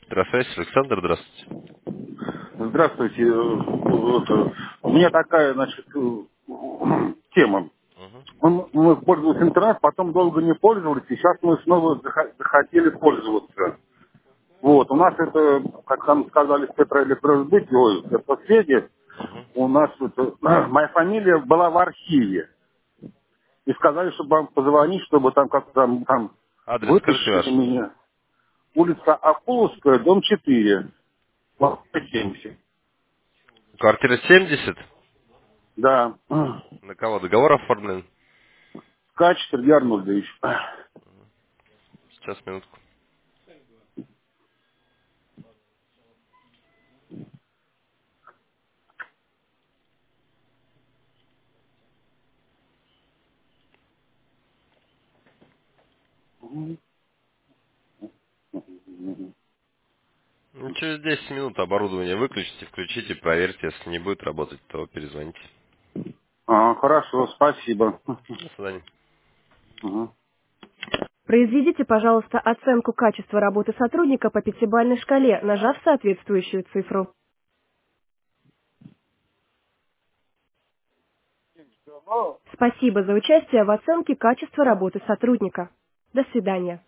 Здравствуйте, Александр, здравствуйте. Здравствуйте. У меня такая, значит, тема. Мгм. Мы пользовались интернетом, потом долго не пользовались, и сейчас мы снова захотели пользоваться. Вот, у нас это, как там сказали, Петроэлектроразбытие, ой, это связи, Мгм. у нас это, моя фамилия была в архиве. И сказали, чтобы вам позвонить, чтобы там как-то там Адрес скажите вытащили ваш. меня. Улица Акуловская, дом 4, 70. Квартира 70. Да. На кого договор оформлен? Ткач Сергей Арнольдович. Сейчас, минутку. Ну, через 10 минут оборудование выключите, включите, проверьте. Если не будет работать, то перезвоните. Хорошо, спасибо. До свидания. Мгм. Произведите, пожалуйста, оценку качества работы сотрудника по пятибалльной шкале, нажав соответствующую цифру. Спасибо за участие в оценке качества работы сотрудника. До свидания.